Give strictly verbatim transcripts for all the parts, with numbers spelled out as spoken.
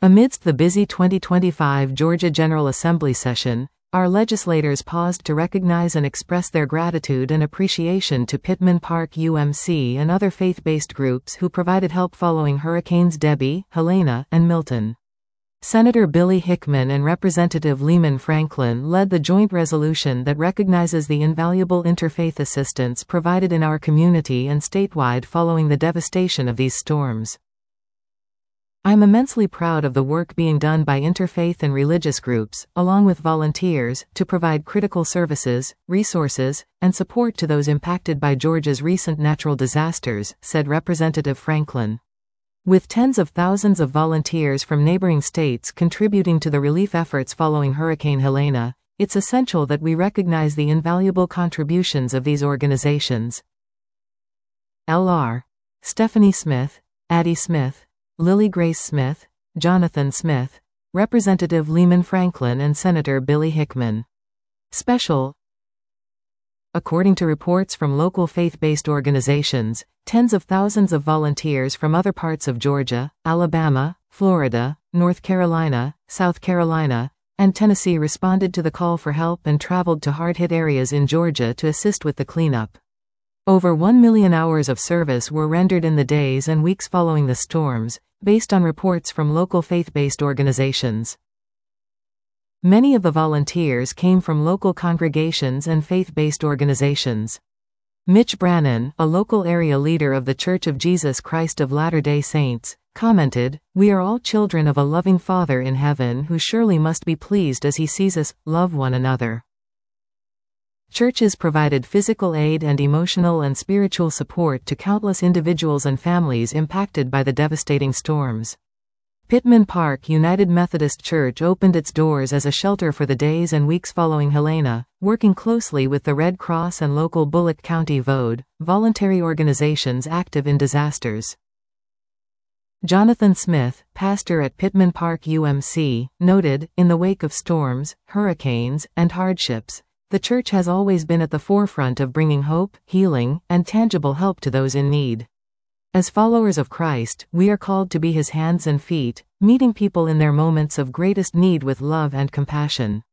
Amidst the busy twenty twenty-five Georgia General Assembly session, our legislators paused to recognize and express their gratitude and appreciation to Pittman Park U M C and other faith-based groups who provided help following Hurricanes Debby, Helena, and Milton. Senator Billy Hickman and Representative Lyman Franklin led the joint resolution that recognizes the invaluable interfaith assistance provided in our community and statewide following the devastation of these storms. I'm immensely proud of the work being done by interfaith and religious groups, along with volunteers, to provide critical services, resources, and support to those impacted by Georgia's recent natural disasters, said Representative Franklin. With tens of thousands of volunteers from neighboring states contributing to the relief efforts following Hurricane Helena, it's essential that we recognize the invaluable contributions of these organizations. L R Stephanie Smith, Addie Smith, Lily Grace Smith, Jonathan Smith, Representative Lyman Franklin and Senator Billy Hickman. Special. According to reports from local faith-based organizations, tens of thousands of volunteers from other parts of Georgia, Alabama, Florida, North Carolina, South Carolina, and Tennessee responded to the call for help and traveled to hard-hit areas in Georgia to assist with the cleanup. Over one million hours of service were rendered in the days and weeks following the storms, based on reports from local faith-based organizations. Many of the volunteers came from local congregations and faith-based organizations. Mitch Brannon, a local area leader of the Church of Jesus Christ of Latter-day Saints, commented, "We are all children of a loving Father in heaven who surely must be pleased as he sees us love one another." Churches provided physical aid and emotional and spiritual support to countless individuals and families impacted by the devastating storms. Pittman Park United Methodist Church opened its doors as a shelter for the days and weeks following Helena, working closely with the Red Cross and local Bullock County V O D, voluntary organizations active in disasters. Jonathan Smith, pastor at Pittman Park U M C, noted, "In the wake of storms, hurricanes, and hardships, the church has always been at the forefront of bringing hope, healing, and tangible help to those in need. As followers of Christ, we are called to be his hands and feet, meeting people in their moments of greatest need with love and compassion."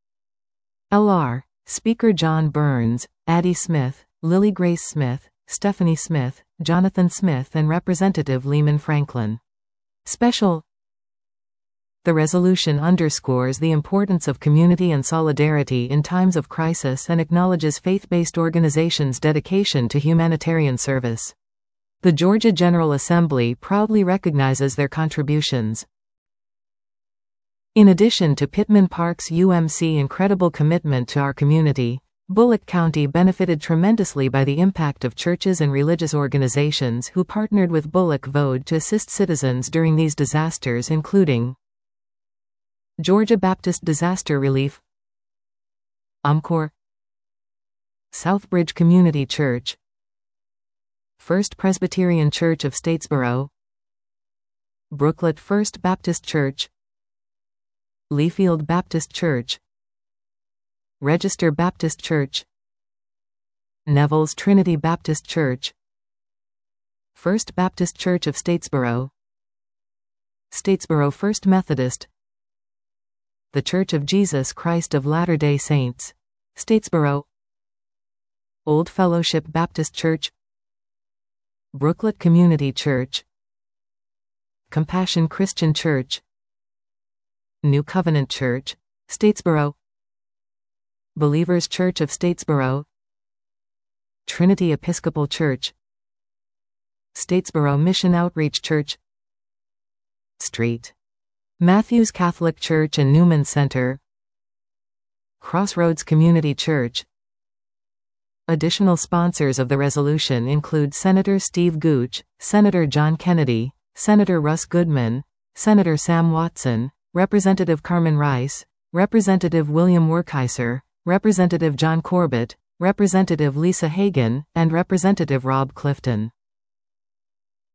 L R Speaker John Burns, Addie Smith, Lily Grace Smith, Stephanie Smith, Jonathan Smith and Representative Lyman Franklin. Special. The resolution underscores the importance of community and solidarity in times of crisis and acknowledges faith-based organizations' dedication to humanitarian service. The Georgia General Assembly proudly recognizes their contributions. In addition to Pittman Park's U M C's incredible commitment to our community, Bullock County benefited tremendously by the impact of churches and religious organizations who partnered with Bullock V O D to assist citizens during these disasters, including Georgia Baptist Disaster Relief, UMCOR, Southbridge Community Church, First Presbyterian Church of Statesboro, Brooklet First Baptist Church, Leafield Baptist Church, Register Baptist Church, Neville's Trinity Baptist Church, First Baptist Church of Statesboro, Statesboro First Methodist, The Church of Jesus Christ of Latter-day Saints, Statesboro, Old Fellowship Baptist Church, Brooklet Community Church, Compassion Christian Church, New Covenant Church, Statesboro, Believers Church of Statesboro, Trinity Episcopal Church, Statesboro Mission Outreach Church, Street, Matthews Catholic Church and Newman Center, Crossroads Community Church. Additional sponsors of the resolution include Senator Steve Gooch, Senator John Kennedy, Senator Russ Goodman, Senator Sam Watson, Representative Carmen Rice, Representative William Werkheiser, Representative John Corbett, Representative Lisa Hagan, and Representative Rob Clifton.